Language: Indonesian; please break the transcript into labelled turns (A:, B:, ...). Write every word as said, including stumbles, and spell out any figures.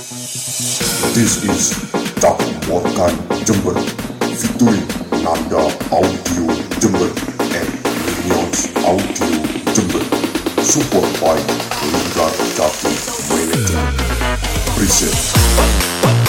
A: This is Cak Morkan Jember featuring Nanda Audio Jember and Minions Audio Jember, support by Linggar Jati Manager. Present.